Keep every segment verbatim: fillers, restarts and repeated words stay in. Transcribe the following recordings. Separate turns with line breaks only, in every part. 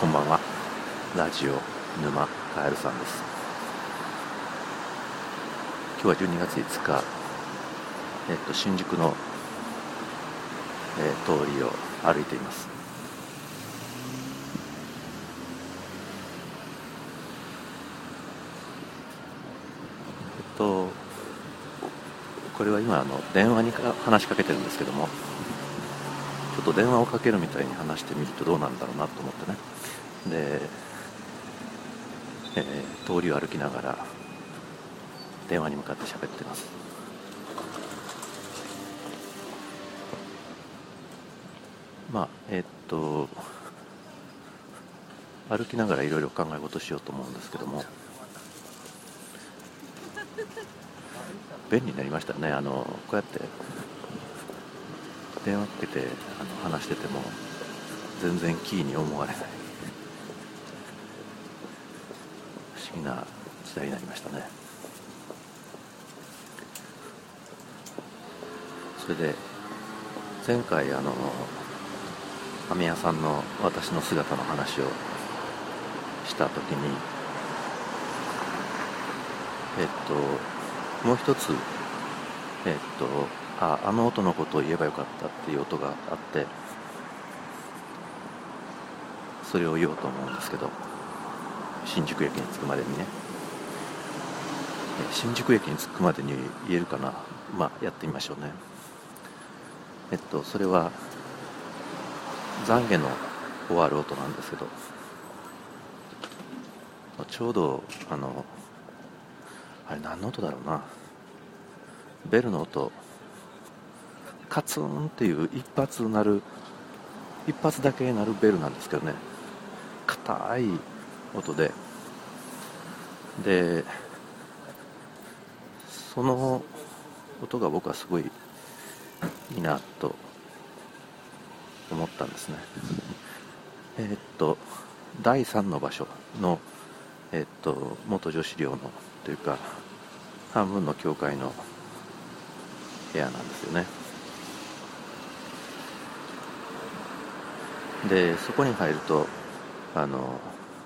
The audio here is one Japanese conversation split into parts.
こんばんは。ラジオ沼カエルさんです。今日はじゅうにがついつか、えっと、新宿の、えー、通りを歩いています。えっとこれは今あの電話に話しかけてるんですけども、ちょっと電話をかけるみたいに話してみるとどうなんだろうなと思ってね。で、えー、通りを歩きながら電話に向かって喋ってます。まあえっと歩きながらいろいろ考え事しようと思うんですけども、便利になりましたね。あのこうやって電話かけてあの話してても全然キーに思われない不思議な時代になりましたね。それで前回あの飴屋さんの私の姿の話をした時に、えっともう一つえっとああの音のことを言えばよかったっていう音があって、それを言おうと思うんですけど、新宿駅に着くまでにね新宿駅に着くまでに言えるかな。まあやってみましょうね。えっとそれは懺悔の終わる音なんですけど、ちょうどあのあれ何の音だろうな、ベルの音、カツンっていう一発鳴る一発だけ鳴るベルなんですけどね、硬い音で、でその音が僕はすごいいいなと思ったんですね。えーっとだいさんの場所の、えーっと元女子寮のというか半分の教会の部屋なんですよね。でそこに入るとあの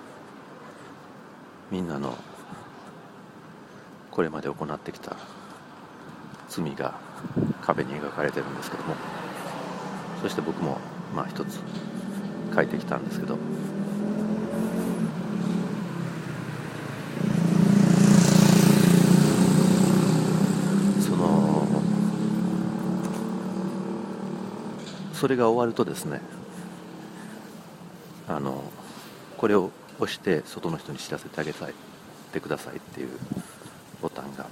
みんなのこれまで行ってきた罪が壁に描かれてるんですけども、そして僕もまあ一つ書いてきたんですけど、そのそれが終わるとですね、あのこれを押して外の人に知らせてあげたいてくださいっていうボタンがあって、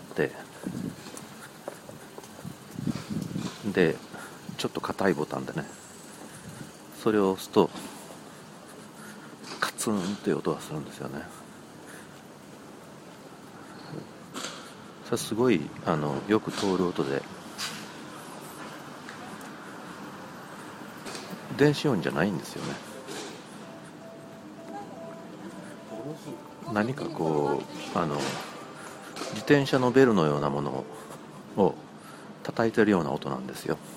でちょっと硬いボタンでね、それを押すとカツンっていう音がするんですよね。それすごいあのよく通る音で、電子音じゃないんですよね。何かこうあの自転車のベルのようなものを叩いてるような音なんですよ。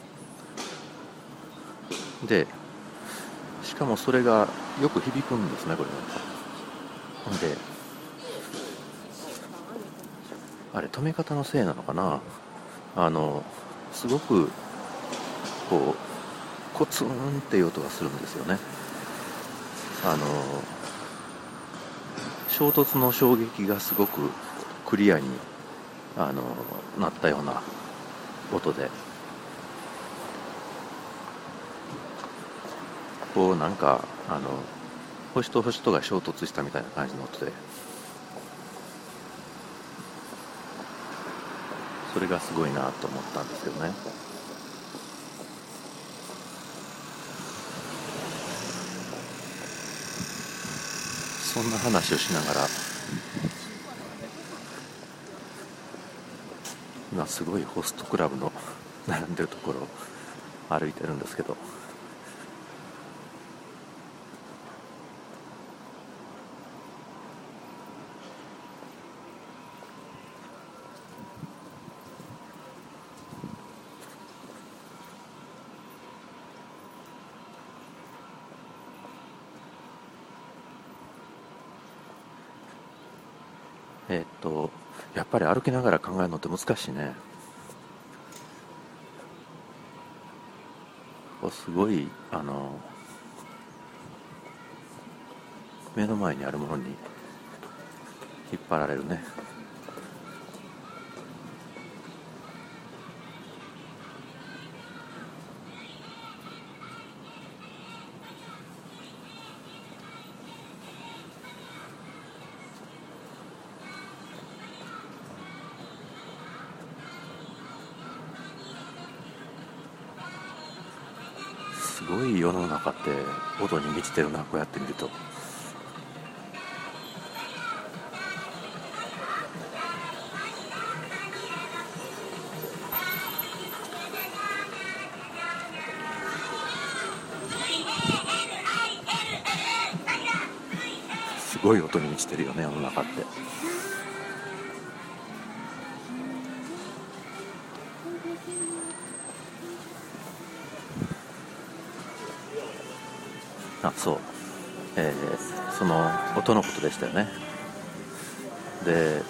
でしかもそれがよく響くんですね、これは。であれ止め方のせいなのかな、あのすごくこうコツンっていう音がするんですよね。あの衝突の衝撃がすごくクリアにあのなったような音で、こうなんかあの星と星とが衝突したみたいな感じの音で、それがすごいなと思ったんですけどね。そんな話をしながら今すごいホストクラブの並んでるところを歩いてるんですけど、 えーっとやっぱり歩きながら考えるのって難しいね。すごいあの目の前にあるものに引っ張られるね。すごい世の中って音に満ちてるな、こうやって見ると。すごい音に満ちてるよね、世の中って。あ、そう、えー、その音のことでしたよね。で、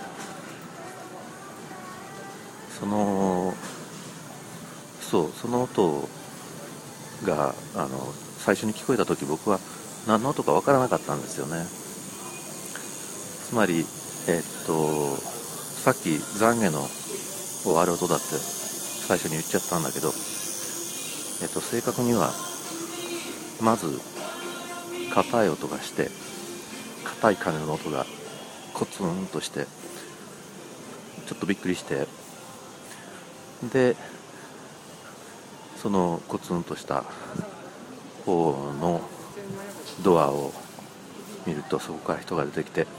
そのそうその音があの最初に聞こえた時、僕は何の音か分からなかったんですよね。つまり、えー、っとさっき懺悔の終わる音だって最初に言っちゃったんだけど、えー、っと正確にはまず硬い音がして、硬い鐘の音がコツンとしてちょっとびっくりして、でそのコツンとした方のドアを見ると、そこから人が出てきて、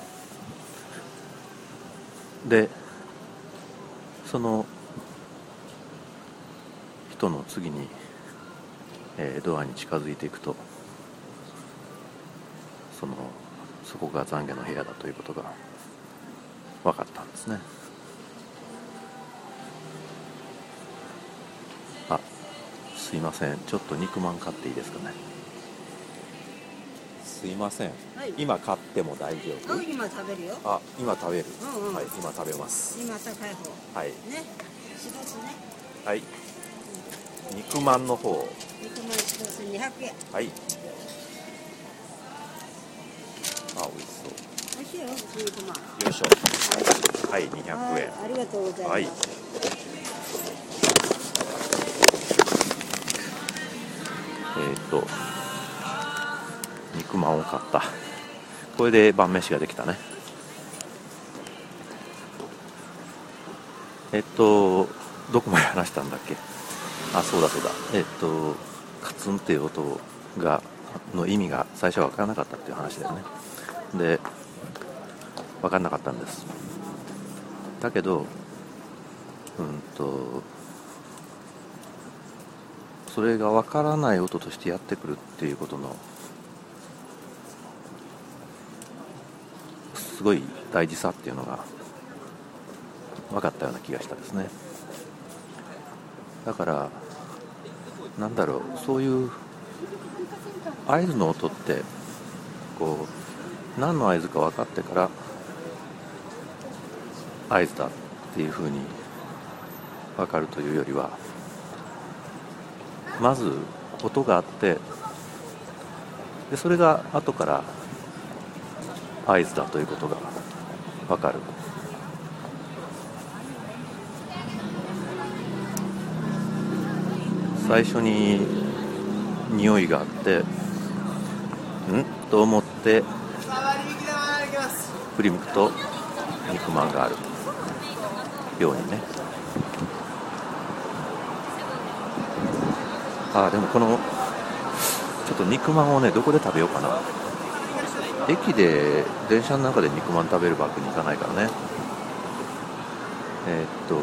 でその人の次に、えー、ドアに近づいていくと、そのそこが懺悔の部屋だということが分かったんですね。あ、すいません、ちょっと肉まん買っていいですかね。すいません、はい、今買っても大丈夫？
今食べるよ。
あ、今食べる、
うんうん、
はい、今食べます。
今高い方、
はいね、
しらすね、
はい、うん、肉まんの方、
肉まんしらすにひゃくえん。
はい。あ、美味しそう。
美味しいよ、肉まん。
よいしょ。はい、にひゃくえん。
ありがとうございます。はい、
えっと肉まんを買った。これで晩飯ができたね。えっとどこまで話したんだっけ。あ、そうだそうだ、えっとカツンっていう音がの意味が最初は分からなかったっていう話だよね。で、分からなかったんです。だけどうんとそれが分からない音としてやってくるっていうことのすごい大事さっていうのが分かったような気がしたですね。だからなんだろう、そういう合図の音ってこう何の合図か分かってから合図だっていうふうに分かるというよりは、まず音があって、でそれが後から合図だということが分かる。最初に匂いがあって、んと思って振り向くと肉まんがあるようにね。あ、でもこのちょっと肉まんをね、どこで食べようかな。駅で電車の中で肉まん食べるわけにいかないからね。えー、っと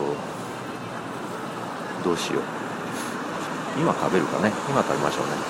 どうしよう。今食べるかね。今食べましょうね。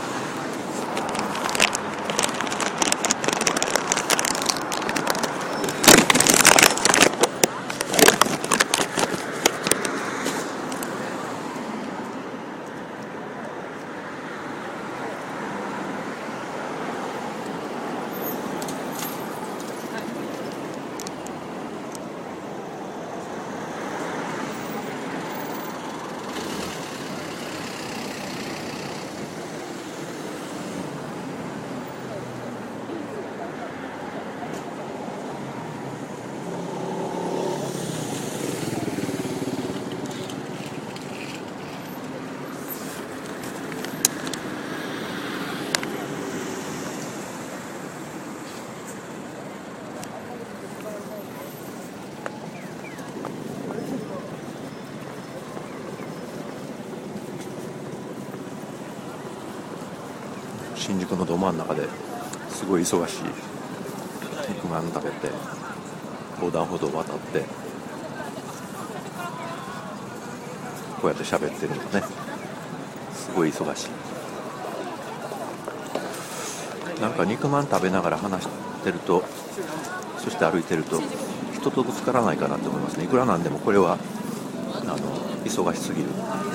新宿のど真ん中ですごい忙しい肉まん食べて横断歩道を渡ってこうやって喋ってるのね、すごい忙しい。なんか肉まん食べながら話してると、そして歩いてると人とぶつからないかなと思いますね。いくらなんでもこれはあの忙しすぎる。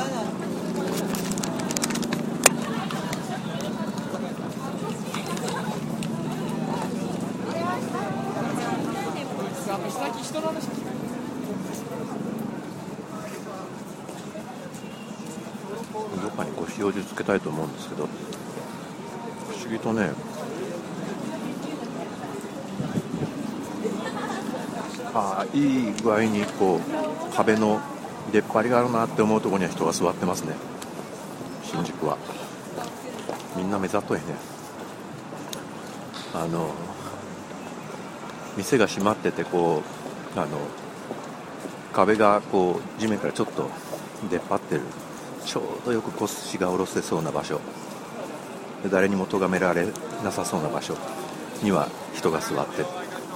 どっかにこう塩味つけたいと思うんですけど、不思議とね、ああいい具合にこう壁の出っ張りがあるなって思うところには人が座ってますね。新宿はみんな目ざといね。あの店が閉まっててこうあの壁がこう地面からちょっと出っ張ってる、ちょうどよく腰が下ろせそうな場所で、誰にも咎められなさそうな場所には人が座ってる。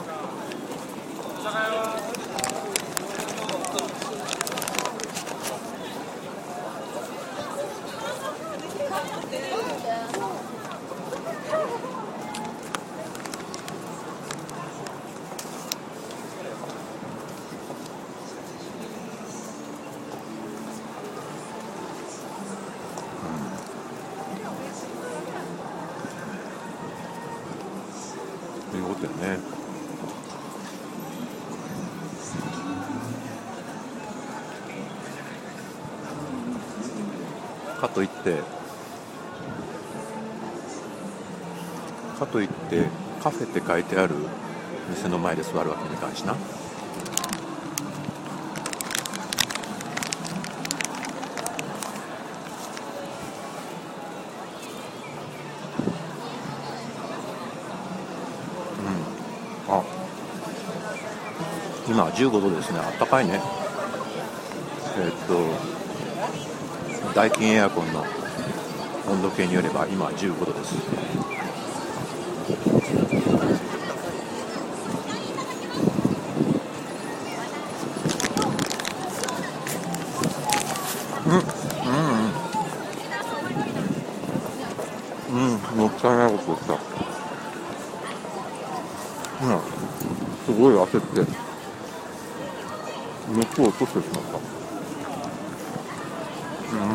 いうことよね。かといってかといってカフェって書いてある店の前で座るわけにいかんしな。あ、今じゅうごどですね。あったかいね。えーっとダイキンエアコンの温度計によれば今じゅうごどです。うんうんうん、もったいないことをした。うん、すごい焦って熱を落としてしまった。うん、うん、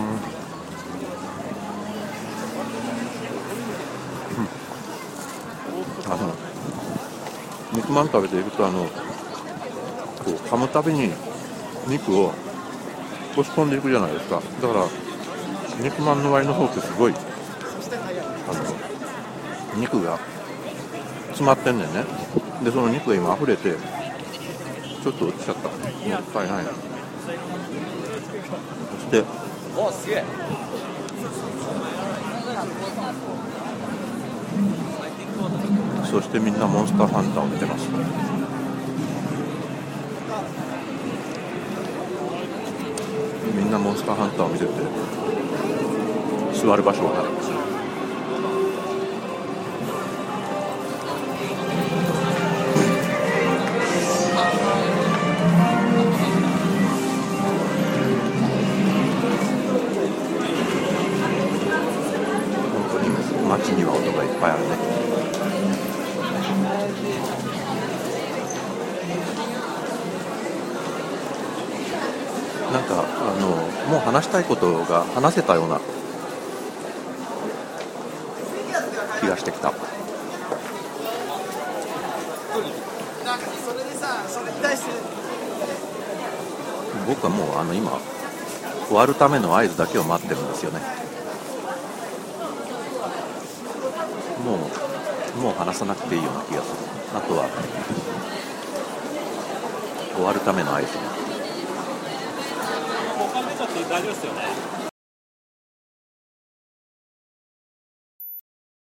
あの肉まん食べているとあのこう噛むたびに肉を押し込んでいくじゃないですか。だから肉まんの割の方ってすごいあの肉が詰まってんねんね。でその肉が今溢れてちょっと落ちちゃった。もったいないな。そして
おすげえ。
そしてみんなモンスターハンターを見てます。みんなモンスターハンターを見てて座る場所があるんですよ。街には音がいっぱいあるね。なんかあのもう話したいことが話せたような気がしてきた。
なんかそれでさ、それに対して
僕はもうあの今終わるための合図だけを待ってるんですよね。もうもう話さなくていいような気がする。あとは終わるための合図。
交換出ちゃって大丈夫ですよね。